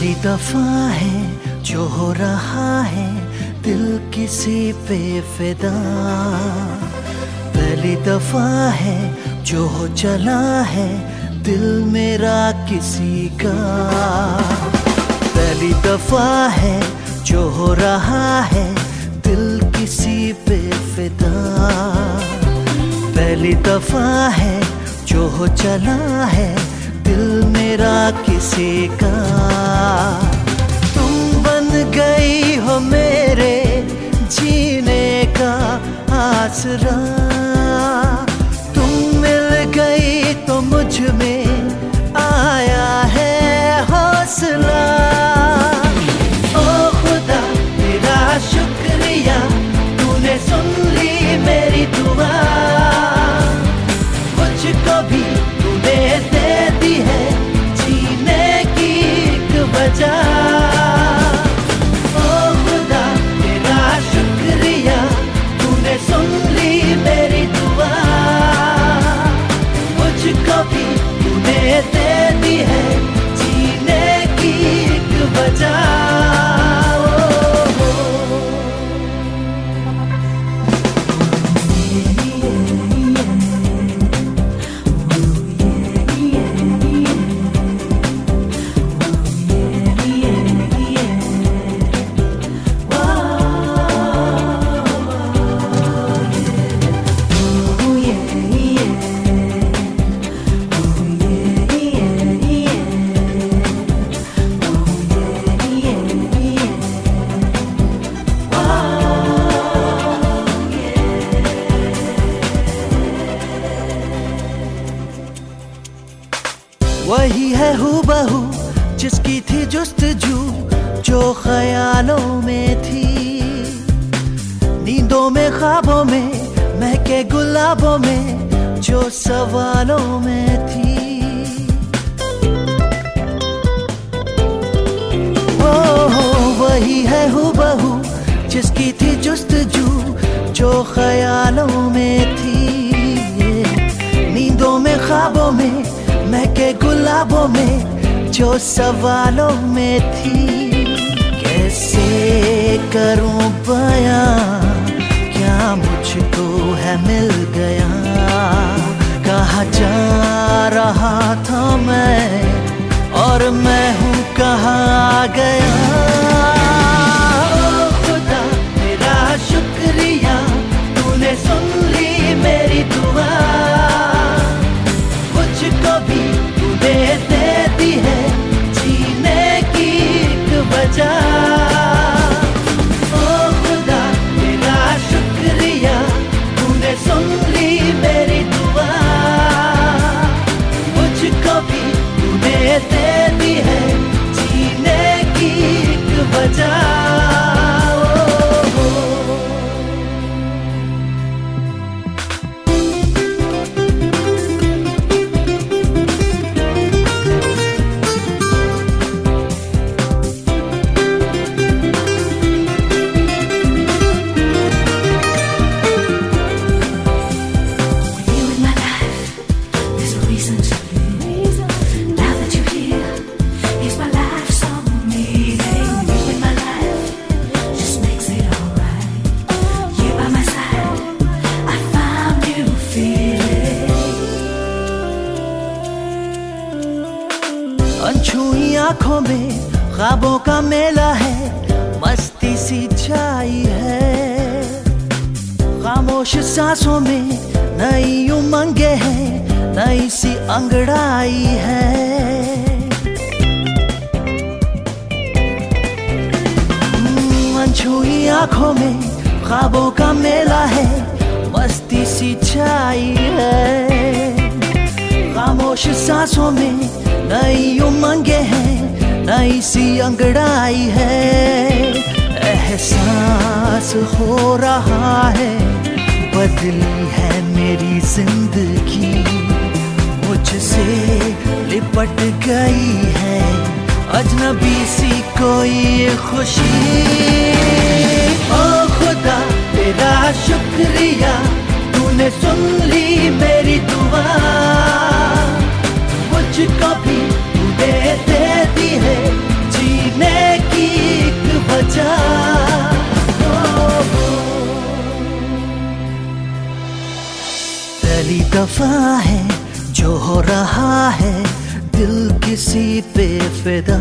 पहली दफा है जो हो रहा है दिल किसी पे फिदा, पहली दफा है जो हो चला है दिल मेरा किसी का, पहली दफा है जो हो रहा है दिल किसी पे फिदा, पहली दफा है जो हो चला है दिल मेरा किसी का। तुम बन गई हो मेरे जीने का आसरा, तुम मिल गई तो मुझ में आया है हौसला। ओ खुदा तेरा शुक्रिया, तूने सुन ली मेरी दुआ, मुझको भी तूने दे दी है जीने की एक वजह। ओ खुदा तेरा शुक्रिया, तूने सुन ली मेरी दुआ, मुझको भी तूने दे दी है जीने की एक वजह। वही है हूबहू जिसकी थी जुस्तजू जो ख्यालों में थी, नींदों में ख्वाबों में महके गुलाबों में जो सवालों में थी। वही है हूबहू जिसकी थी जुस्तजू जो ख्यालों में थी, नींदों में ख्वाबों में महके गुलाबों में जो सवालों में थी। कैसे करूं बयां क्या मुझको है मिल गया, कहाँ जा रहा था मैं और मैं हूँ कहाँ आ गया। ओ खुदा तेरा शुक्रिया, तूने सुन ली मेरी दुआ, मुझको भी तूने दे दी है जीने की एक वजह। ओ खुदा तेरा शुक्रिया, तूने सुन ली मेरी दुआ, मुझको भी तूने दे दी है जीने की एक वजह। अनछुई आंखों में ख्वाबों का मेला है, मस्ती सी छाई है, खामोश सांसों में नई उमंगे हैं, नई सी अंगड़ाई है। अनछुई आंखों में ख्वाबों का मेला है, मस्ती सी छाई है, खामोश सांसों में नई उमंगे हैं, नई सी अंगड़ाई है। एहसास हो रहा है बदली है मेरी जिंदगी, मुझसे लिपट गई है अजनबी सी कोई खुशी। ओ खुदा तेरा शुक्रिया, तूने सुन ली मेरी दुआ, मुझको भी तूने दे दी है जी दफा है जो हो रहा है दिल किसी पे फिदा,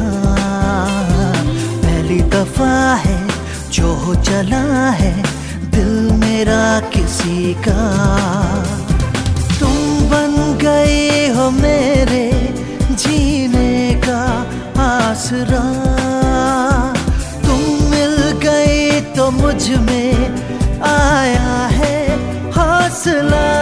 पहली दफा है जो हो चला है दिल मेरा किसी का। तुम बन गए हो मेरे जीने का आसरा, तुम मिल गई तो मुझ में आया है हौसला।